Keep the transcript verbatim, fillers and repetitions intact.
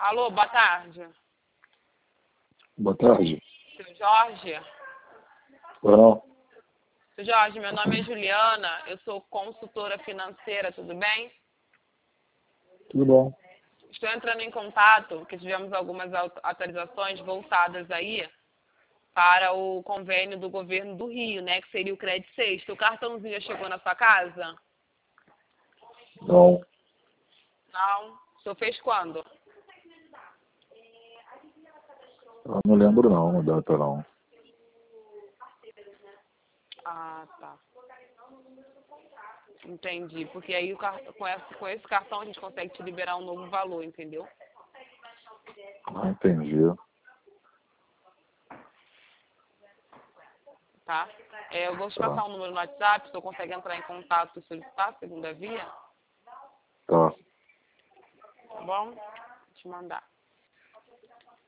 Alô, boa tarde. Boa tarde. Seu Jorge? Oi, não? Seu Jorge, meu nome é Juliana, eu sou consultora financeira, tudo bem? Tudo bom? Estou entrando em contato, porque tivemos algumas atualizações voltadas aí para o convênio do governo do Rio, né, que seria o Crédito Sexta. O cartãozinho já chegou na sua casa? Não. Não? O senhor fez quando? Eu não lembro não, a data não. Ah, tá. Entendi, porque aí o car... com, esse, com esse cartão a gente consegue te liberar um novo valor, entendeu? Não entendi. Tá? É, eu vou te Tá. passar um número no WhatsApp, se você consegue entrar em contato e solicitar a segunda via, Tá. tá bom? Vou te mandar.